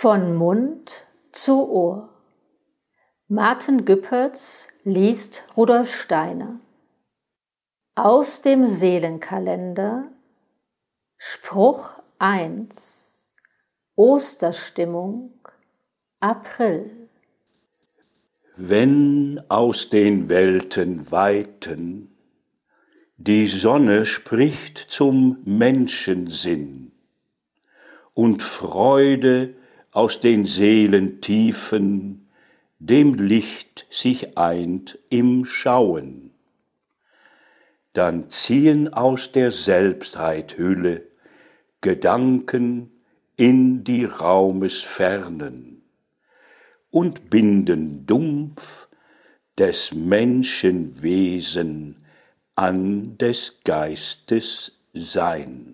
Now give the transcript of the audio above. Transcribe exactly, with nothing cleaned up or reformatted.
Von Mund zu Ohr. Martin Güppertz liest Rudolf Steiner. Aus dem Seelenkalender, Spruch eins, Osterstimmung, April. Wenn aus den Welten weiten die Sonne spricht zum Menschensinn und Freude aus den Seelentiefen dem Licht sich eint im Schauen, dann ziehen aus der Selbstheit Hülle Gedanken in die Raumesfernen und binden dumpf des Menschenwesen an des Geistes Sein.